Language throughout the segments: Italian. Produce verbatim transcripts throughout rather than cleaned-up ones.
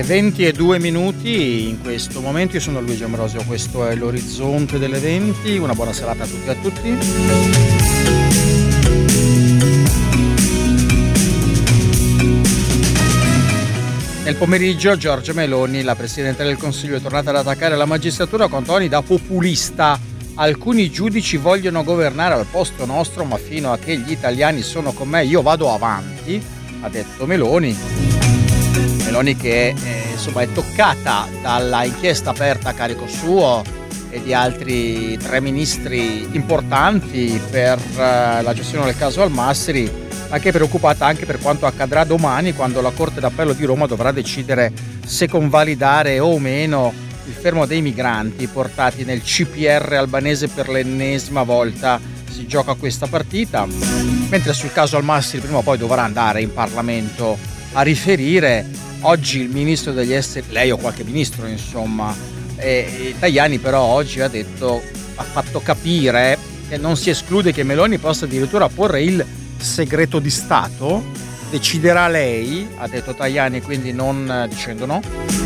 Le venti e due minuti in questo momento. Io sono Luigi Ambrosio, questo è l'Orizzonte delle venti. Una buona serata a tutti e a tutti. Nel pomeriggio Giorgia Meloni, la Presidente del Consiglio, è tornata ad attaccare la magistratura con toni da populista. Alcuni giudici vogliono governare al posto nostro, ma fino a che gli italiani sono con me io vado avanti, ha detto Meloni. Meloni che eh, insomma è toccata dalla inchiesta aperta a carico suo e di altri tre ministri importanti per eh, la gestione del caso Al-Masri, ma che è preoccupata anche per quanto accadrà domani, quando la Corte d'Appello di Roma dovrà decidere se convalidare o meno il fermo dei migranti portati nel C P R albanese. Per l'ennesima volta si gioca questa partita, mentre sul caso Al-Masri prima o poi dovrà andare in Parlamento a riferire. Oggi il ministro degli esteri, lei o qualche ministro insomma, eh, Tajani però oggi ha detto, ha fatto capire che non si esclude che Meloni possa addirittura porre il segreto di Stato. Deciderà lei, ha detto Tajani, quindi non eh, dicendo no.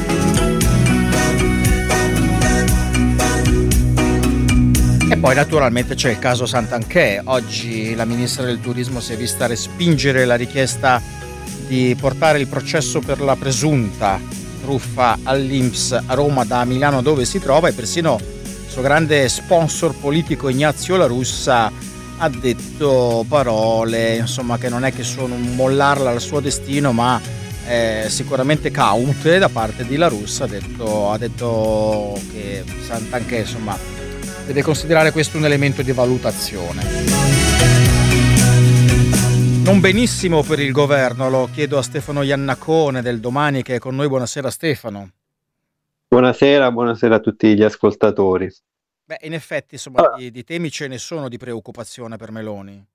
E poi naturalmente c'è il caso Santanchè. Oggi la ministra del turismo si è vista respingere la richiesta di portare il processo per la presunta truffa all'I N P S a Roma da Milano, dove si trova, e persino il suo grande sponsor politico Ignazio La Russa ha detto parole insomma che non è che sono un mollarla al suo destino, ma eh, sicuramente caute da parte di La Russa. Ha detto, ha detto che Santanchè insomma deve considerare questo un elemento di valutazione. Non benissimo per il governo, lo chiedo a Stefano Iannacone del Domani, che è con noi. Buonasera Stefano. Buonasera, buonasera a tutti gli ascoltatori. Beh, in effetti insomma ah. di, di temi ce ne sono di preoccupazione per Meloni.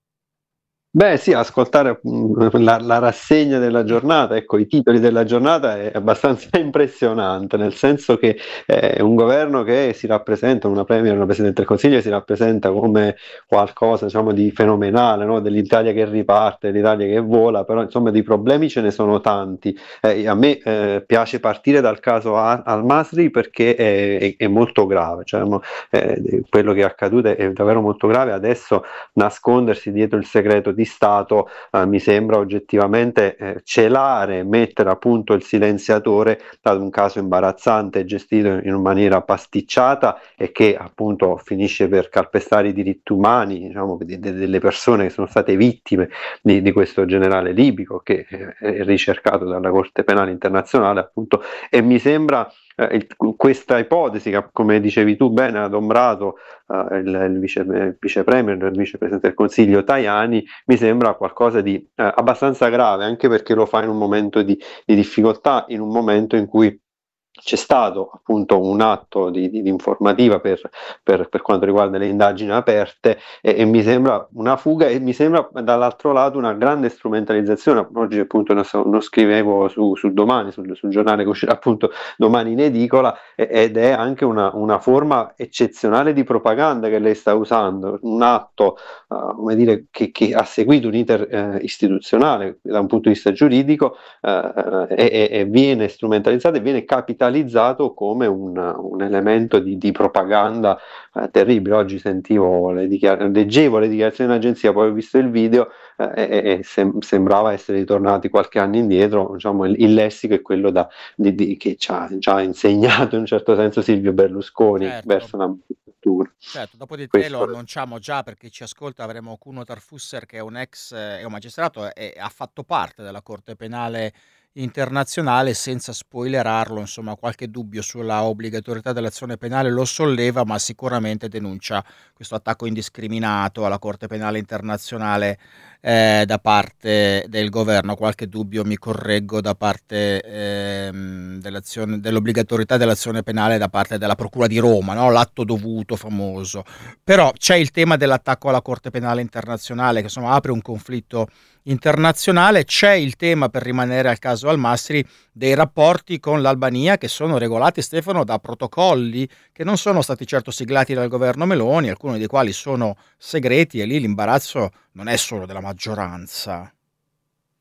Beh sì, ascoltare la, la rassegna della giornata, ecco, i titoli della giornata è abbastanza impressionante, nel senso che è un governo che si rappresenta, una premier, una Presidente del Consiglio si rappresenta come qualcosa, diciamo, di fenomenale, no? Dell'Italia che riparte, dell'Italia che vola, però insomma di problemi ce ne sono tanti. Eh, a me eh, piace partire dal caso Al-Masri perché è, è, è molto grave, cioè, eh, quello che è accaduto è davvero molto grave. Adesso nascondersi dietro il segreto di di Stato eh, mi sembra oggettivamente eh, celare, mettere a punto il silenziatore ad un caso imbarazzante gestito in maniera pasticciata e che appunto finisce per calpestare i diritti umani, diciamo, di, de, delle persone che sono state vittime di, di questo generale libico che eh, è ricercato dalla Corte Penale Internazionale appunto. E mi sembra eh, il, questa ipotesi che, come dicevi tu bene, ha adombrato Uh, il, il, vice, il vice premier, il vicepresidente del Consiglio Tajani, mi sembra qualcosa di uh, abbastanza grave, anche perché lo fa in un momento di, di difficoltà, in un momento in cui c'è stato appunto un atto di, di, di informativa per, per, per quanto riguarda le indagini aperte e, e mi sembra una fuga e mi sembra dall'altro lato una grande strumentalizzazione. Oggi appunto lo, lo scrivevo su, su Domani, sul, sul giornale che uscirà appunto domani in edicola, ed è anche una, una forma eccezionale di propaganda che lei sta usando, un atto uh, come dire, che, che ha seguito un iter uh, istituzionale da un punto di vista giuridico uh, e, e viene strumentalizzato e viene capitalizzato come un, un elemento di, di propaganda eh, terribile. Oggi sentivo le dichiar- leggevo le dichiarazioni dell'agenzia, poi ho visto il video eh, e, e sem- sembrava essere ritornati qualche anno indietro. Diciamo, il, il lessico è quello da, di, di, che ci ha già insegnato in un certo senso Silvio Berlusconi, certo, verso una magistratura. Certo, dopo di te Questo... lo annunciamo già, perché ci ascolta, avremo Kuno Tarfusser, che è un ex è un magistrato e ha fatto parte della Corte Penale Internazionale. Senza spoilerarlo, insomma, qualche dubbio sulla obbligatorietà dell'azione penale lo solleva, ma sicuramente denuncia questo attacco indiscriminato alla Corte Penale Internazionale eh, da parte del governo. Qualche dubbio, mi correggo, da parte ehm, dell'azione, dell'obbligatorietà dell'azione penale da parte della Procura di Roma, no? L'atto dovuto famoso. Però c'è il tema dell'attacco alla Corte Penale Internazionale, che insomma apre un conflitto internazionale. C'è il tema, per rimanere al caso Al-Masri, dei rapporti con l'Albania, che sono regolati, Stefano, da protocolli che non sono stati certo siglati dal governo Meloni, alcuni dei quali sono segreti, e lì l'imbarazzo non è solo della maggioranza.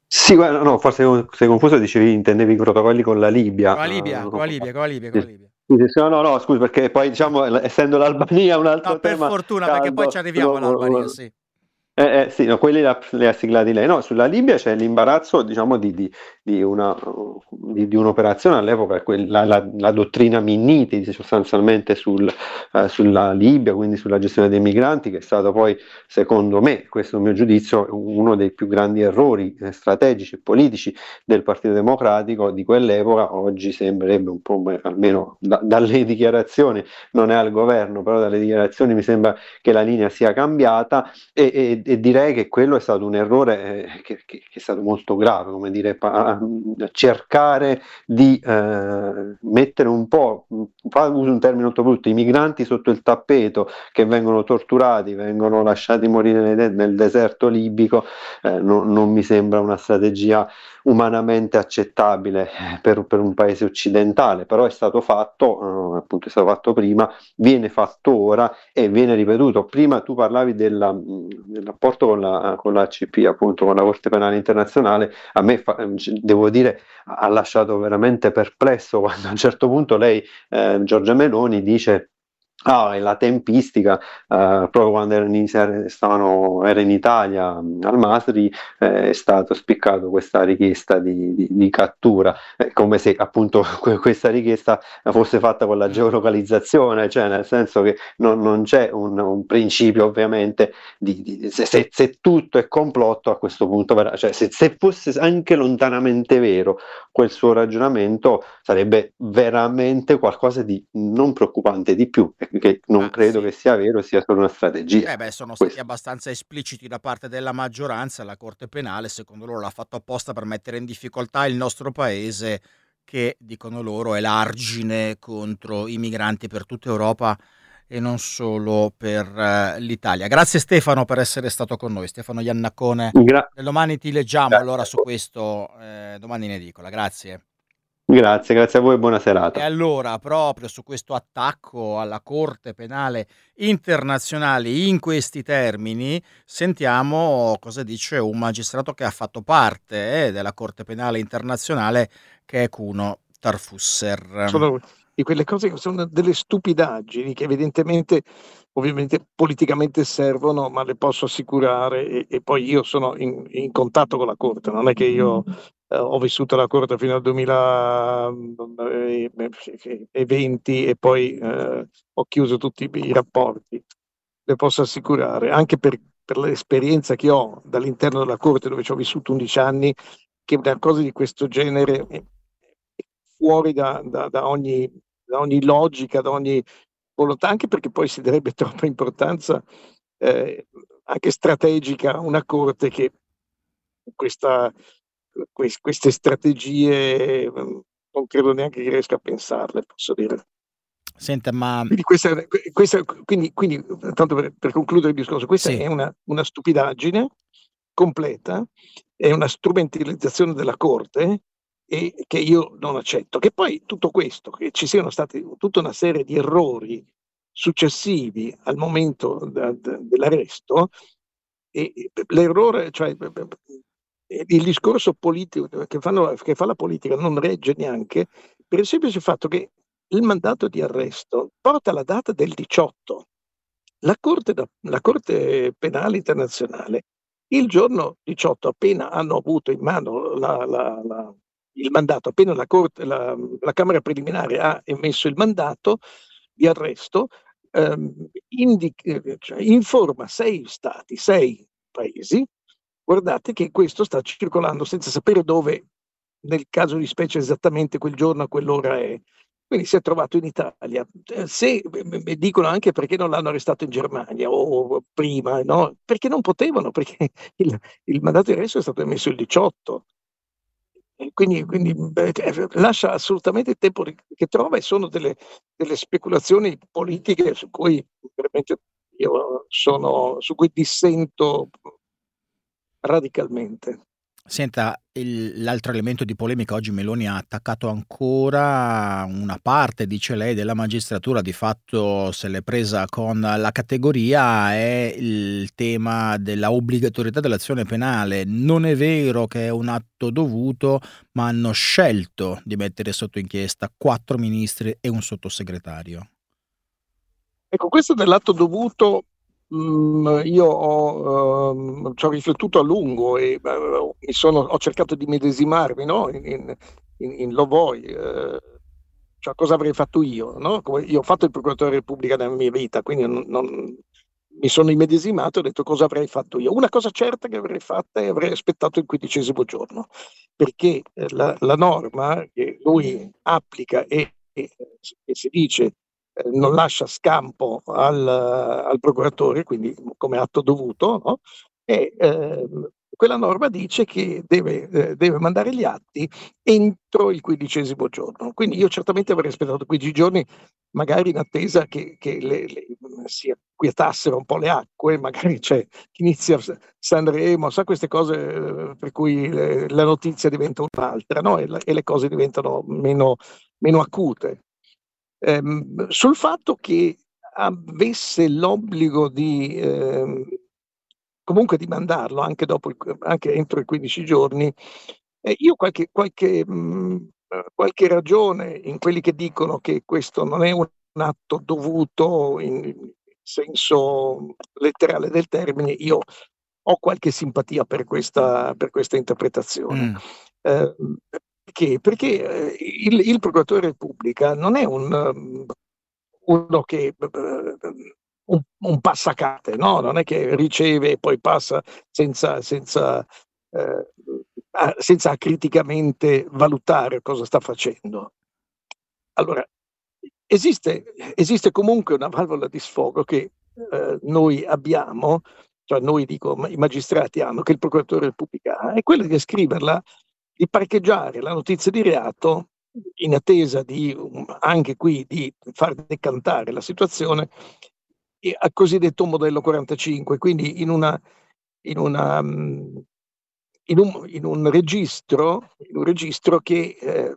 Sì, guarda, no, forse sei confuso, dicevi, intendevi i protocolli con la Libia. Con la Libia, Uh, con la Libia, con la Libia, con sì, la Libia. sì, sì, no, no, no, scusa, perché poi diciamo, essendo l'Albania un No, altro per tema fortuna, perché poi ci caldo, arriviamo all'Albania, lo- sì. eh, eh, sì, no, quelli la- li ha siglati lei. No, sulla Libia c'è l'imbarazzo, diciamo, di, di- di una, di, di un'operazione all'epoca, quella- la, la dottrina Minniti, sostanzialmente sul, eh, sulla Libia, quindi sulla gestione dei migranti, che è stato poi, secondo me, questo è il mio giudizio, uno dei più grandi errori eh, strategici e politici del Partito Democratico di quell'epoca. Oggi sembrerebbe un po', beh, almeno da- dalle dichiarazioni, non è al governo, però dalle dichiarazioni mi sembra che la linea sia cambiata e, e- e direi che quello è stato un errore eh, che, che- che è stato molto grave, come dire, pa- cercare di eh, mettere un po', fa uso un termine molto brutto, i migranti sotto il tappeto che vengono torturati, vengono lasciati morire nel, de- nel deserto libico, eh, non, non mi sembra una strategia umanamente accettabile eh, per, per un paese occidentale, però è stato fatto, eh, appunto è stato fatto prima, viene fatto ora e viene ripetuto. Prima tu parlavi della, del rapporto con la, con la A C P, appunto con la Corte Penale Internazionale, a me fa, devo dire ha lasciato veramente perplesso quando a un certo punto lei, eh, Giorgia Meloni, dice ah, e la tempistica, eh, proprio quando era in, stavano, era in Italia al Masri, eh, è stato spiccato questa richiesta di, di, di cattura, eh, come se appunto questa richiesta fosse fatta con la Mm. geolocalizzazione, cioè nel senso che non, non c'è un, un principio ovviamente di, di se, se, se tutto è complotto a questo punto, cioè se, se fosse anche lontanamente vero quel suo ragionamento sarebbe veramente qualcosa di non preoccupante di più, e che non Ma credo sì. che sia vero, sia solo una strategia. Eh beh, sono stati Questo. abbastanza espliciti da parte della maggioranza, la Corte Penale secondo loro l'ha fatto apposta per mettere in difficoltà il nostro paese che, dicono loro, è l'argine contro i migranti per tutta Europa e non solo per eh, l'Italia. Grazie Stefano per essere stato con noi, Stefano Iannaccone. Gra- Domani ti leggiamo allora su questo, eh, domani in edicola, grazie. grazie, grazie a voi e buona E serata. allora, proprio su questo attacco alla Corte Penale Internazionale in questi termini, sentiamo cosa dice un magistrato che ha fatto parte eh, della Corte Penale Internazionale, che è Kuno Tarfusser. Sono di quelle cose che sono delle stupidaggini che evidentemente, ovviamente politicamente servono, ma le posso assicurare e, e poi io sono in, in contatto con la Corte, non è che io eh, ho vissuto la Corte fino al duemilaventi e poi eh, ho chiuso tutti i rapporti, le posso assicurare, anche per, per l'esperienza che ho dall'interno della Corte dove ci ho vissuto undici anni, che una cosa di questo genere è fuori da, da, da, ogni, da ogni logica, da ogni volontà, anche perché poi si darebbe troppa importanza eh, anche strategica a una Corte che questa, quest, queste strategie eh, non credo neanche che riesca a pensarle, posso dire. Senta, ma Quindi, questa, questa, quindi, quindi tanto per, per concludere il discorso, questa sì, è una, una stupidaggine completa, è una strumentalizzazione della Corte e che io non accetto. Che poi tutto questo, che ci siano stati tutta una serie di errori successivi al momento da, da, dell'arresto, e, e l'errore, cioè il discorso politico che, fanno, che fa la politica non regge neanche per il semplice fatto che il mandato di arresto porta la data del diciotto. La Corte, la Corte Penale Internazionale, il giorno diciotto, appena hanno avuto in mano la, la, la, il mandato, appena la, Corte, la, la Camera preliminare ha emesso il mandato di arresto, ehm, indica, cioè, informa sei stati, sei paesi, guardate che questo sta circolando senza sapere dove, nel caso di specie esattamente quel giorno a quell'ora è. Quindi si è trovato in Italia. Se mi dicono anche perché non l'hanno arrestato in Germania o, o prima, no? Perché non potevano, perché il, il mandato di arresto è stato emesso il diciotto. E quindi, quindi beh, lascia assolutamente il tempo che trova e sono delle, delle speculazioni politiche su cui veramente io sono, su cui dissento radicalmente. Senta, il- l'altro elemento di polemica, oggi Meloni ha attaccato ancora una parte, dice lei, della magistratura, di fatto se l'è presa con la categoria, è il tema della obbligatorietà dell'azione penale. Non è vero che è un atto dovuto, ma hanno scelto di mettere sotto inchiesta quattro ministri e un sottosegretario. Ecco, questo dell'atto dovuto, mh, io ho, ehm, ci ho riflettuto a lungo e eh, mi sono, ho cercato di medesimarmi, no? in, in, in, in Lo Voi, eh, cioè cosa avrei fatto io, no? Come- io ho fatto il procuratore della Repubblica nella mia vita, quindi non, non- mi sono immedesimato e ho detto cosa avrei fatto io. Una cosa certa che avrei fatta è avrei aspettato il quindicesimo giorno, perché eh, la, la norma che lui applica e, e, e si dice eh, non lascia scampo al, al procuratore, quindi come atto dovuto, no? E ehm, quella norma dice che deve, eh, deve mandare gli atti entro il quindicesimo giorno. Quindi io certamente avrei aspettato quindici giorni, magari in attesa che, che le, le, si acquietassero un po' le acque, magari c'è chi inizia Sanremo, sa queste cose eh, per cui le, la notizia diventa un'altra, no? E, la, e le cose diventano meno, meno acute. Ehm, sul fatto che avesse l'obbligo di ehm, comunque di mandarlo anche, dopo il, anche entro i quindici giorni, eh, io qualche, qualche, mh, qualche ragione in quelli che dicono che questo non è un atto dovuto in senso letterale del termine, io ho qualche simpatia per questa, per questa interpretazione. Mm. Eh, perché? Perché eh, il, il procuratore della Repubblica non è un, um, uno che uh, un, un passacarte, no? Non è che riceve e poi passa senza, senza, eh, senza criticamente valutare cosa sta facendo. Allora, esiste, esiste comunque una valvola di sfogo che eh, noi abbiamo, cioè noi dico i magistrati hanno, che il procuratore della Repubblica ha, è quella di scriverla, di parcheggiare la notizia di reato in attesa di anche qui di far decantare la situazione al cosiddetto modello quarantacinque, quindi in una, in una in un, in un registro, in un registro che eh,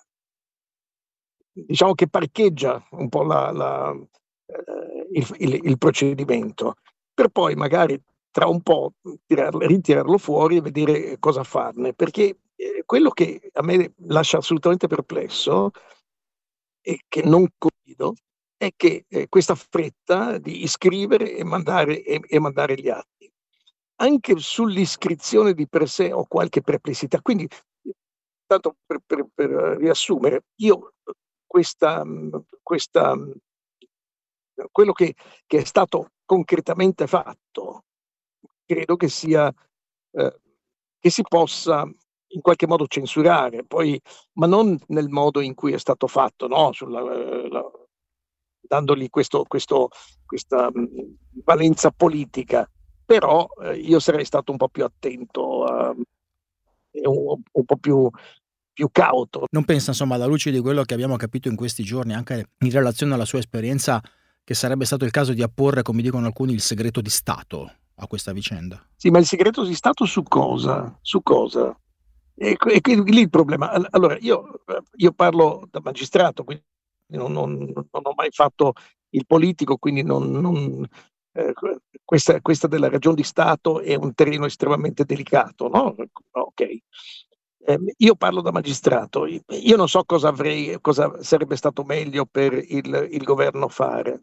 diciamo che parcheggia un po' la, la, eh, il, il, il procedimento, per poi magari tra un po' tirarlo, ritirarlo fuori e vedere cosa farne, perché eh, quello che a me lascia assolutamente perplesso e che non condivido è che eh, questa fretta di iscrivere e mandare, e, e mandare gli atti. Anche sull'iscrizione di per sé ho qualche perplessità, quindi tanto per, per, per riassumere, io questa, questa, quello che, che è stato concretamente fatto, credo che sia eh, che si possa in qualche modo censurare, poi, ma non nel modo in cui è stato fatto, no? Sulla, la, dandogli questo, questo, questa mh, valenza politica, però eh, io sarei stato un po' più attento, uh, un, un po' più, più cauto. Non pensa, insomma, alla luce di quello che abbiamo capito in questi giorni, anche in relazione alla sua esperienza, che sarebbe stato il caso di apporre, come dicono alcuni, il segreto di Stato a questa vicenda? Sì, ma il segreto di Stato su cosa? Su cosa? E, e quindi lì il problema. Allora, io, io parlo da magistrato, quindi non, non, non ho mai fatto il politico, quindi non, non, eh, questa, questa della ragion di Stato è un terreno estremamente delicato, no? Ok. Eh, io parlo da magistrato, io non so cosa avrei, cosa sarebbe stato meglio per il, il governo fare.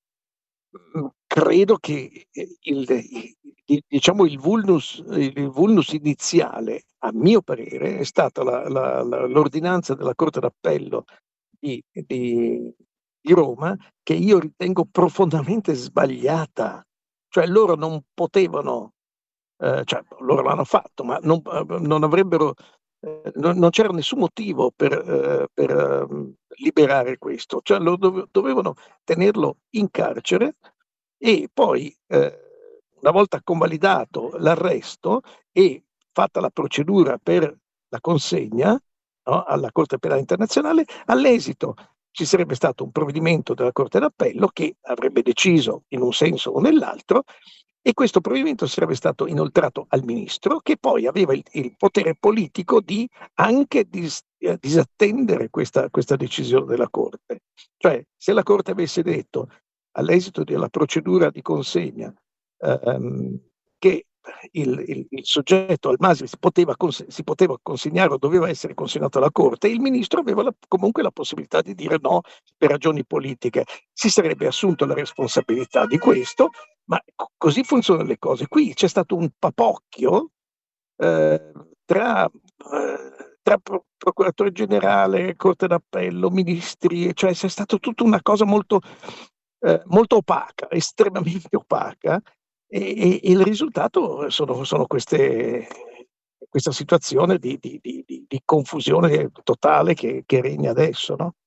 Credo che il, il, diciamo il vulnus, il vulnus iniziale, a mio parere, è stata la, la, la, l'ordinanza della Corte d'Appello di, di, di Roma, che io ritengo profondamente sbagliata. Cioè loro non potevano, eh, cioè loro l'hanno fatto, ma non, non avrebbero, eh, non, non c'era nessun motivo per, eh, per eh, liberare questo. Cioè lo dove, dovevano tenerlo in carcere e poi eh, una volta convalidato l'arresto e fatta la procedura per la consegna, no, alla Corte Penale Internazionale, all'esito ci sarebbe stato un provvedimento della Corte d'Appello che avrebbe deciso in un senso o nell'altro e questo provvedimento sarebbe stato inoltrato al ministro, che poi aveva il, il potere politico di anche dis, eh, disattendere questa, questa decisione della Corte. Cioè, se la Corte avesse detto all'esito della procedura di consegna ehm, che il, il, il soggetto al Masri si poteva, cons- si poteva consegnare o doveva essere consegnato alla Corte, il ministro aveva la, comunque la possibilità di dire no per ragioni politiche. Si sarebbe assunto la responsabilità di questo, ma c- così funzionano le cose. Qui c'è stato un papocchio eh, tra, eh, tra pro- procuratore generale, Corte d'Appello, ministri, cioè c'è stata tutta una cosa molto, eh, molto opaca, estremamente opaca, e, e- e il risultato sono, sono queste, questa situazione di, di- di- di- di confusione totale che, che regna adesso, no?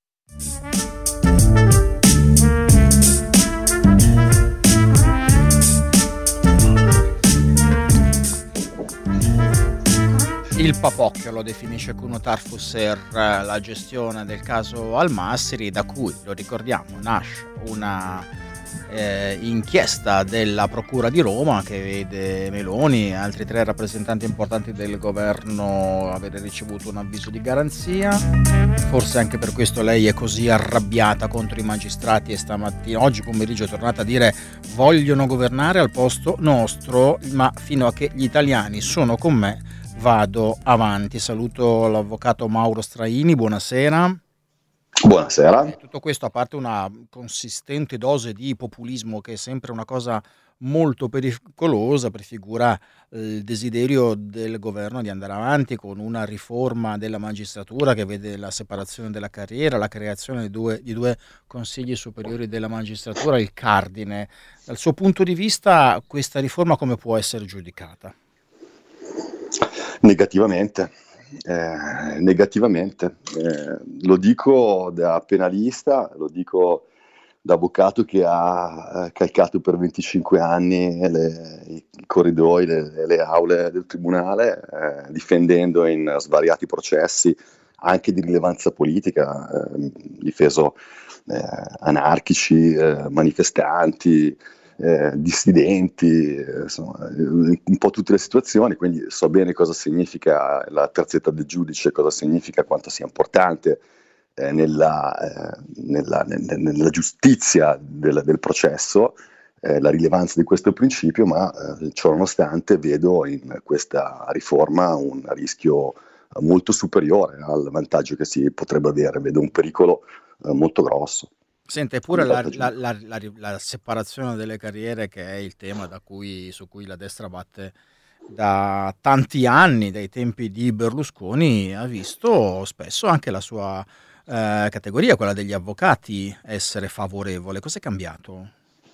Il papocchio lo definisce Kuno Tarfusser, la gestione del caso Al-Masri, da cui, lo ricordiamo, nasce una eh, inchiesta della Procura di Roma che vede Meloni e altri tre rappresentanti importanti del governo avere ricevuto un avviso di garanzia. Forse anche per questo lei è così arrabbiata contro i magistrati e stamattina, oggi pomeriggio è tornata a dire vogliono governare al posto nostro, ma fino a che gli italiani sono con me vado avanti. Saluto l'avvocato Mauro Straini, buonasera. Buonasera. E tutto questo a parte una consistente dose di populismo che è sempre una cosa molto pericolosa, prefigura il desiderio del governo di andare avanti con una riforma della magistratura che vede la separazione della carriera, la creazione di due, di due consigli superiori della magistratura, il cardine. Dal suo punto di vista questa riforma come può essere giudicata? Negativamente, eh, negativamente. Eh, lo dico da penalista, lo dico da avvocato che ha eh, calcato per venticinque anni le, i corridoi, le, le aule del tribunale, eh, difendendo in svariati processi anche di rilevanza politica, eh, difeso eh, anarchici, eh, manifestanti, Eh, dissidenti, eh, insomma, un po' tutte le situazioni, quindi so bene cosa significa la terzietà del giudice, cosa significa, quanto sia importante eh, nella, eh, nella, nella, nella giustizia del, del processo, eh, la rilevanza di questo principio, ma eh, ciò nonostante vedo in questa riforma un rischio molto superiore al vantaggio che si potrebbe avere, vedo un pericolo eh, molto grosso. Sente pure la, la, la, la, la separazione delle carriere, che è il tema da cui, su cui la destra batte da tanti anni, dai tempi di Berlusconi, ha visto spesso anche la sua eh, categoria, quella degli avvocati, essere favorevole. Cos'è cambiato?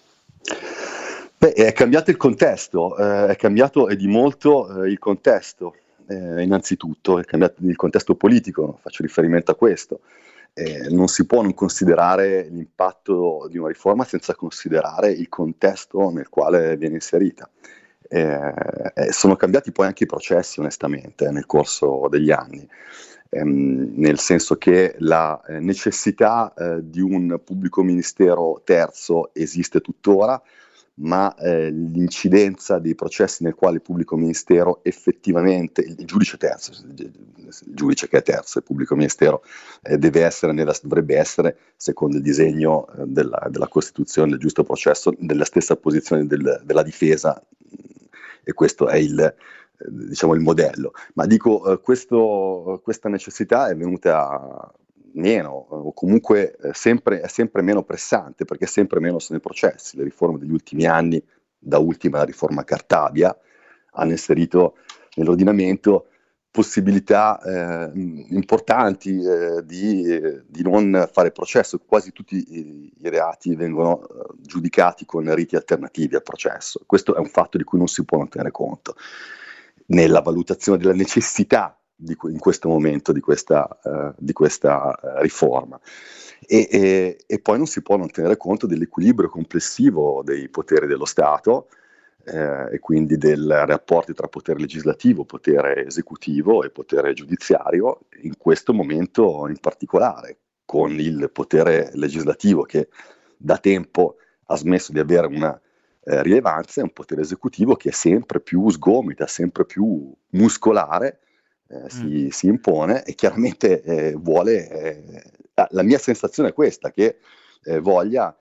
Beh, è cambiato il contesto, eh, è cambiato e di molto eh, il contesto, eh, innanzitutto è cambiato il contesto politico, faccio riferimento a questo. Eh, non si può non considerare l'impatto di una riforma senza considerare il contesto nel quale viene inserita. Eh, eh, sono cambiati poi anche i processi, onestamente, nel corso degli anni, ehm, nel senso che la eh, necessità eh, di un pubblico ministero terzo esiste tuttora, ma eh, l'incidenza dei processi nel quale il pubblico ministero effettivamente, il giudice terzo, il giudice che è terzo, il pubblico ministero eh, deve essere nella, dovrebbe essere, secondo il disegno eh, della, della Costituzione del giusto processo, nella stessa posizione del, della difesa, e questo è il, eh, diciamo, il modello. Ma dico, eh, questo, questa necessità è venuta meno, o comunque eh, sempre, è sempre meno pressante, perché sempre meno sono i processi. Le riforme degli ultimi anni, da ultima la riforma Cartabia, hanno inserito nell'ordinamento possibilità eh, importanti eh, di, eh, di non fare processo. Quasi tutti i, i reati vengono eh, giudicati con riti alternativi al processo. Questo è un fatto di cui non si può non tenere conto nella valutazione della necessità Di, in questo momento di questa, uh, di questa uh, riforma e, e, e poi non si può non tenere conto dell'equilibrio complessivo dei poteri dello Stato eh, e quindi del rapporti tra potere legislativo, potere esecutivo e potere giudiziario, in questo momento in particolare, con il potere legislativo che da tempo ha smesso di avere una eh, rilevanza, è un potere esecutivo che è sempre più sgomita, sempre più muscolare, eh, si, Mm. si impone e chiaramente eh, vuole, eh, la mia sensazione è questa, che eh, voglia,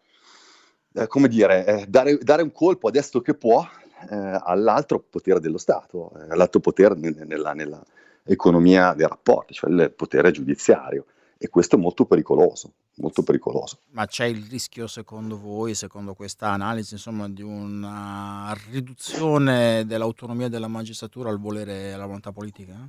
eh, come dire, eh, dare, dare un colpo adesso che può eh, all'altro potere dello Stato, eh, all'altro potere ne- nella, nella economia dei rapporti, cioè il potere giudiziario. E questo è molto pericoloso, molto pericoloso. Ma c'è il rischio, secondo voi, secondo questa analisi, insomma, di una riduzione dell'autonomia della magistratura al volere alla volontà politica?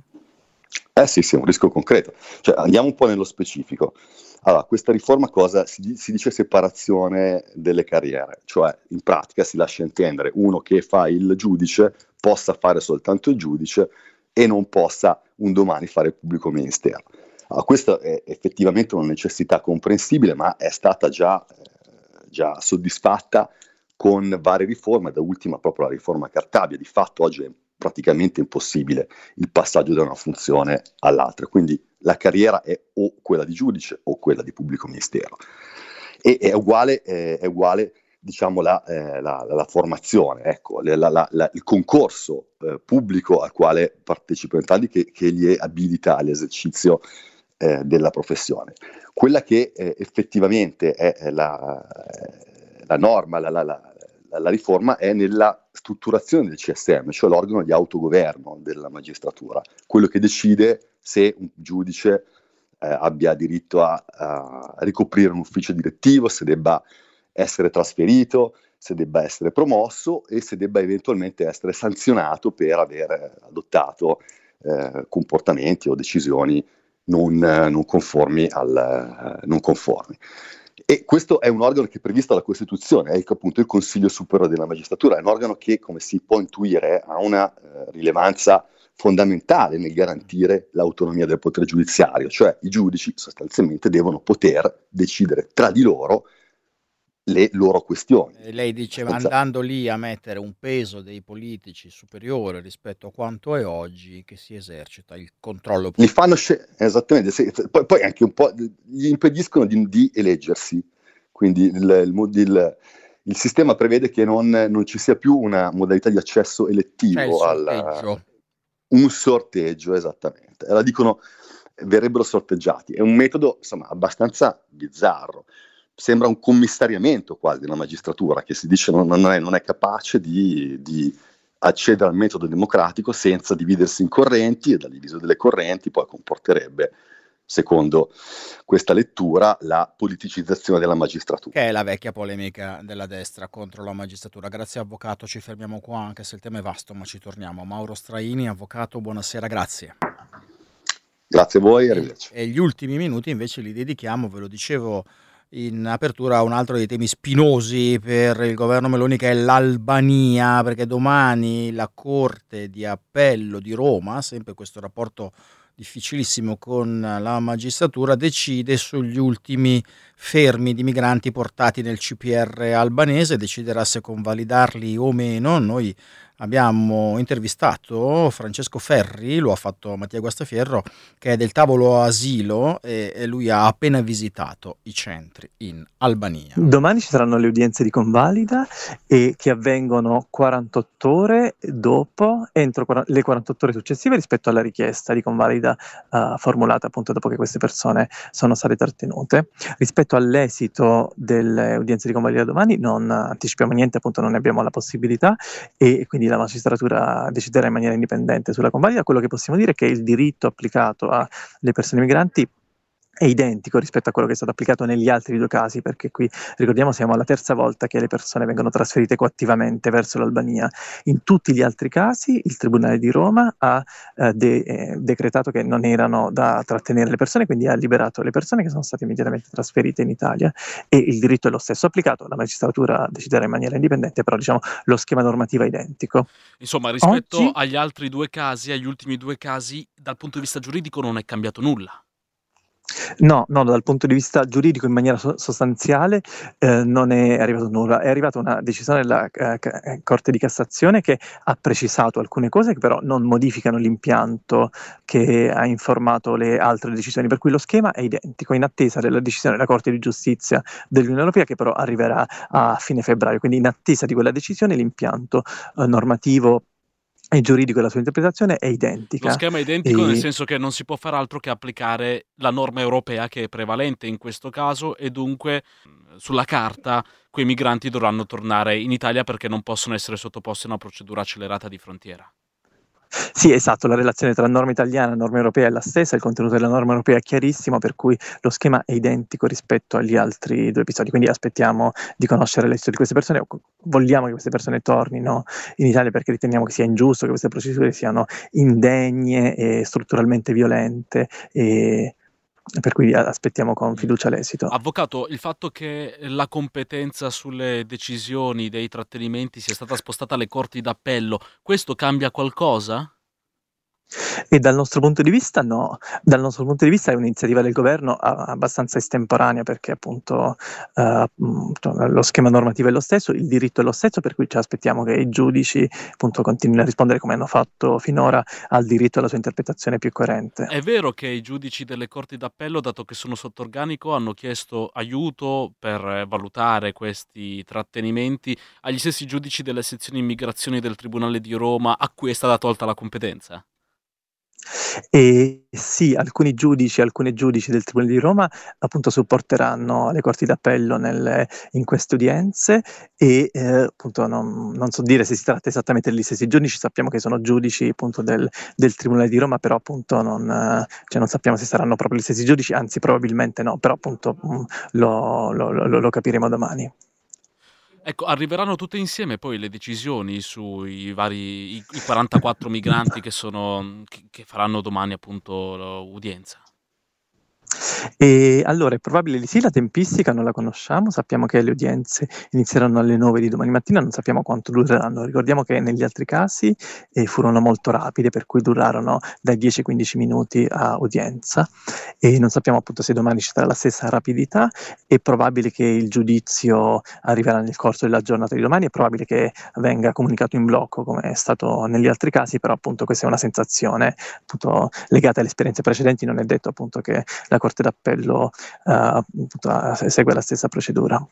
Eh sì, sì, è un rischio concreto. Cioè, andiamo un po' nello specifico. Allora, questa riforma cosa? Si, di- si dice separazione delle carriere, cioè in pratica si lascia intendere uno che fa il giudice possa fare soltanto il giudice e non possa un domani fare il pubblico ministero. Allora, questa è effettivamente una necessità comprensibile, ma è stata già, eh, già soddisfatta con varie riforme, da ultima proprio la riforma Cartabia. Di fatto oggi è praticamente impossibile il passaggio da una funzione all'altra, quindi la carriera è o quella di giudice o quella di pubblico ministero. E è uguale, eh, è uguale diciamo, la, eh, la, la formazione, ecco, la, la, la, il concorso eh, pubblico al quale partecipano tali che, che li abilita all'esercizio eh, della professione. Quella che eh, effettivamente è, è la, la norma, la, la, la, la riforma è nella strutturazione del C S M, cioè l'organo di autogoverno della magistratura, quello che decide se un giudice eh, abbia diritto a, a ricoprire un ufficio direttivo, se debba essere trasferito, se debba essere promosso e se debba eventualmente essere sanzionato per aver adottato eh, comportamenti o decisioni non, non conformi al non conformi. E questo è un organo che è previsto dalla Costituzione, è appunto il Consiglio Superiore della Magistratura, è un organo che, come si può intuire, ha una eh, rilevanza fondamentale nel garantire l'autonomia del potere giudiziario, cioè i giudici sostanzialmente devono poter decidere tra di loro le loro questioni. E lei diceva, Senza... andando lì a mettere un peso dei politici superiore rispetto a quanto è oggi, che si esercita il controllo Li politico. fanno sce- esattamente, se- poi, poi anche un po' gli impediscono di, di eleggersi, quindi il, il, il, il sistema prevede che non, non ci sia più una modalità di accesso C'è il elettivo, al, sorteggio. un sorteggio, esattamente. La dicono, verrebbero sorteggiati. È un metodo, insomma, abbastanza bizzarro. Sembra un commissariamento quasi della magistratura, che si dice non, non, è, non è capace di, di accedere al metodo democratico senza dividersi in correnti, e dalla divisione delle correnti poi comporterebbe, secondo questa lettura, la politicizzazione della magistratura. Che è la vecchia polemica della destra contro la magistratura. Grazie avvocato, ci fermiamo qua anche se il tema è vasto, ma ci torniamo. Mauro Straini, avvocato, buonasera, grazie. Grazie a voi, E, arrivederci. e gli ultimi minuti invece li dedichiamo, ve lo dicevo in apertura, a un altro dei temi spinosi per il governo Meloni, che è l'Albania, perché domani la Corte di Appello di Roma, sempre questo rapporto difficilissimo con la magistratura, decide sugli ultimi fermi di migranti portati nel C P R albanese, deciderà se convalidarli o meno. Noi abbiamo intervistato Francesco Ferri, lo ha fatto Mattia Guastafierro, che è del tavolo asilo, e, e lui ha appena visitato i centri in Albania. Domani ci saranno le udienze di convalida e che avvengono quarantotto ore dopo, entro le quarantotto ore successive rispetto alla richiesta di convalida uh, formulata appunto dopo che queste persone sono state trattenute. Rispetto all'esito delle udienze di convalida domani non anticipiamo niente, appunto non ne abbiamo la possibilità e quindi la magistratura deciderà in maniera indipendente sulla convalida. Quello che possiamo dire è che il diritto applicato alle persone migranti è identico rispetto a quello che è stato applicato negli altri due casi, perché qui, ricordiamo, siamo alla terza volta che le persone vengono trasferite coattivamente verso l'Albania. In tutti gli altri casi il Tribunale di Roma ha eh, de- eh, decretato che non erano da trattenere le persone, quindi ha liberato le persone che sono state immediatamente trasferite in Italia, e il diritto è lo stesso applicato. La magistratura deciderà in maniera indipendente, però diciamo lo schema normativo è identico. Insomma, rispetto Oggi... agli altri due casi, agli ultimi due casi, dal punto di vista giuridico non è cambiato nulla. No, no, dal punto di vista giuridico in maniera so- sostanziale eh, non è arrivato nulla, è arrivata una decisione della eh, ca- Corte di Cassazione che ha precisato alcune cose che però non modificano l'impianto che ha informato le altre decisioni, per cui lo schema è identico, in attesa della decisione della Corte di Giustizia dell'Unione Europea che però arriverà a fine febbraio, quindi in attesa di quella decisione l'impianto eh, normativo e giuridico della sua interpretazione è identica. Lo schema è identico e... nel senso che non si può fare altro che applicare la norma europea che è prevalente in questo caso e dunque sulla carta quei migranti dovranno tornare in Italia perché non possono essere sottoposti a una procedura accelerata di frontiera. Sì, esatto, la relazione tra norma italiana e norma europea è la stessa, il contenuto della norma europea è chiarissimo, per cui lo schema è identico rispetto agli altri due episodi, quindi aspettiamo di conoscere le storie di queste persone, vogliamo che queste persone tornino in Italia perché riteniamo che sia ingiusto, che queste procedure siano indegne e strutturalmente violente e... per cui aspettiamo con fiducia l'esito. Avvocato, il fatto che la competenza sulle decisioni dei trattenimenti sia stata spostata alle corti d'appello, questo cambia qualcosa? E dal nostro punto di vista no, dal nostro punto di vista è un'iniziativa del governo abbastanza estemporanea perché appunto uh, lo schema normativo è lo stesso, il diritto è lo stesso, per cui ci aspettiamo che i giudici appunto continuino a rispondere come hanno fatto finora al diritto alla sua interpretazione più coerente. È vero che i giudici delle corti d'appello, dato che sono sotto organico, hanno chiesto aiuto per valutare questi trattenimenti agli stessi giudici delle sezioni immigrazioni del Tribunale di Roma a cui è stata tolta la competenza? E sì, alcuni giudici, alcune giudici del Tribunale di Roma appunto supporteranno le corti d'appello nelle, in queste udienze e eh, appunto non, non so dire se si tratta esattamente degli stessi giudici, sappiamo che sono giudici appunto del, del Tribunale di Roma, però appunto non, cioè non sappiamo se saranno proprio gli stessi giudici, anzi probabilmente no, però appunto mh, lo, lo, lo, lo capiremo domani. Ecco, arriveranno tutte insieme poi le decisioni sui vari i, i quarantaquattro migranti che sono che, che faranno domani appunto l'udienza. E allora è probabile di sì, la tempistica non la conosciamo, sappiamo che le udienze inizieranno alle nove di domani mattina, non sappiamo quanto dureranno, ricordiamo che negli altri casi eh, furono molto rapide, per cui durarono dai dieci ai quindici minuti a udienza e non sappiamo appunto se domani ci sarà la stessa rapidità, è probabile che il giudizio arriverà nel corso della giornata di domani, è probabile che venga comunicato in blocco come è stato negli altri casi, però appunto questa è una sensazione appunto legata alle esperienze precedenti, non è detto appunto che la Corte d'Appello uh, segue la stessa procedura.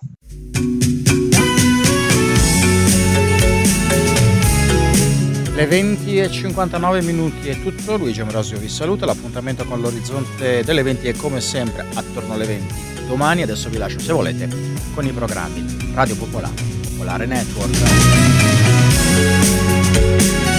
Le venti e cinquantanove minuti è tutto, Luigi Ambrosio vi saluta, l'appuntamento con l'orizzonte delle venti è come sempre attorno alle venti domani, adesso vi lascio se volete con i programmi Radio Popolare, Popolare Network.